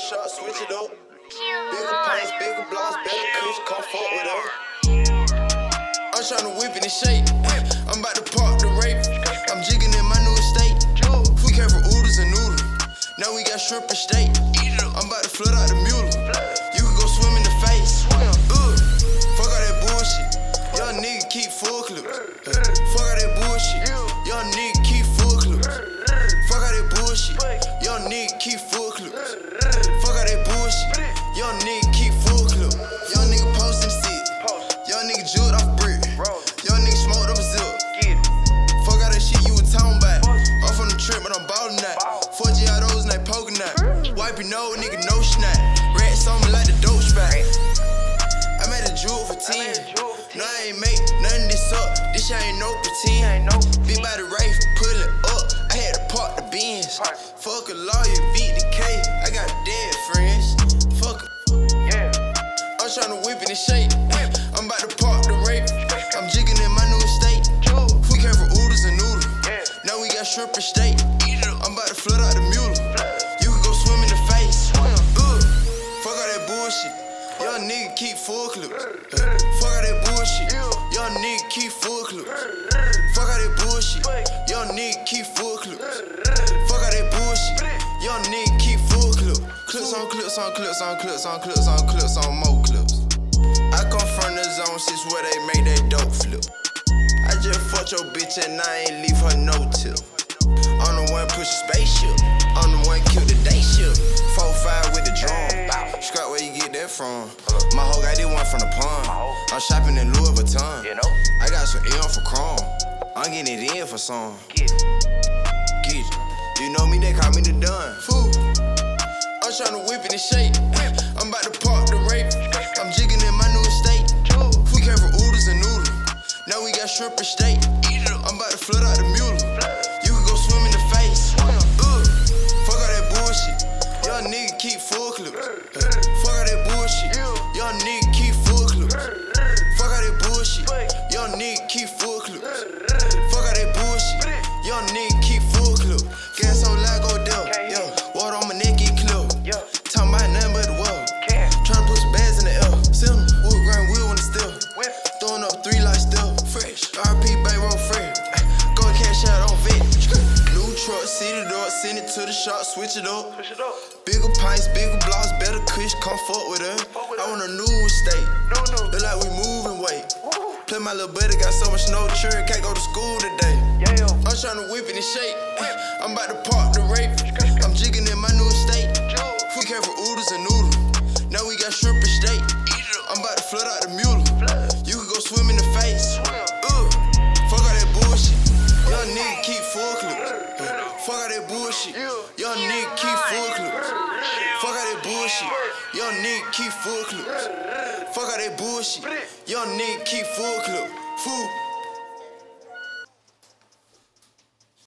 shot, switch it up. Bigger pints, bigger blocks, better kush, come fuck with us. I'm tryna whip it and shake. I'm about to park the rape. I'm jigging in my new estate. We came from oodles and noodles. Now we got shrimp and steak. I'm about to flood out the mule. You can go swim in the face. Fuck all that bullshit. Young nigga keep full clips. Fuck all that bullshit. Young nigga keep full clips. Fuck all that bullshit. Young nigga keep full clips. Fuck all that bullshit. Young nigga keep full clips. Young nigga posting shit. Young nigga jeweled off brick. Young nigga smoked up a zip. Fuck all that shit you was talking about. I'm from the trip, but I'm ballin' that. 4 Giottos and they poking that. Wipe your nose, nigga, no snap. Rats on me like the dope spot. I made a jewel for 10. No, I ain't make none of this up. This shit ain't no pretend. Big by the Rafe, pull it up. I had to park the Benz. Fuck a lawyer, beat the K. I got dead friends. Fuck em. I'm tryna whip it and shake. I'm about to park the rape. I'm jigging in my new estate. We came from oodles and noodles. Now we got shrimp and steak. I'm about to flood out the mule. You can go swim in the face. Fuck all that bullshit. Young nigga keep full clips. Fuck all that bullshit. Young nigga keep full clips. Fuck all that bullshit. Young nigga keep full clips. Fuck all that bullshit. Young nigga keep full clips. Clips on clips on clips on clips on clips on clips on more clips. I come from the zone 6 where they make that dope flip. I just fucked your bitch and I ain't leave her no tip. I'm the one push a spaceship. I'm the one kill the day shift. 4-5 with the drum. Scrap where you get that from. My hoe got this one from the pond. I'm shopping in Louis Vuitton. I got some M for chrome. I'm getting it in for some. Get it. You know me, they call me the Don. Fool. I'm tryna whip it and shake. I'm about to park the rape. I'm jigging in my new estate. We came from oodles and noodles. Now we got shrimp and steak. I'm about to flood out the mule. You can go swim in the face. Fuck all that bullshit. Young nigga keep full clips. Fuck all that bullshit. Young nigga keep full clips. Fuck all that bullshit. Young nigga keep full clips. Fuck all that bullshit. Young nigga keep full clips. Gas on loud, go down. Yeah, water on my neck, get clear. Talking about nothing but the world. Tryna put some bags in the air. Send them wood grain wheel when it's still. Throwing up 3 like still. Fresh. RP Bay Road fresh. Go and cash out on vet. New truck, city door, send it to the shop, switch it up. Bigger pints, bigger blocks, better kush, come fuck with us. I want a new estate. Look like we moving weight. Play my little buddy, got so much no children, can't go to school today. I'm tryna whip it and shake. I'm about to park the rape. I'm jigging in my new estate. We came from oodles and noodles. Now we got shrimp and steak. I'm about to flood out the mule. You can go swim in the face. Fuck all that bullshit. Young nigga keep full clips. Fuck all that bullshit. Young nigga keep full clips. Fuck all that bullshit. Young nigga keep full clips. Fuck all that bullshit. Young nigga keep full clips. Fool.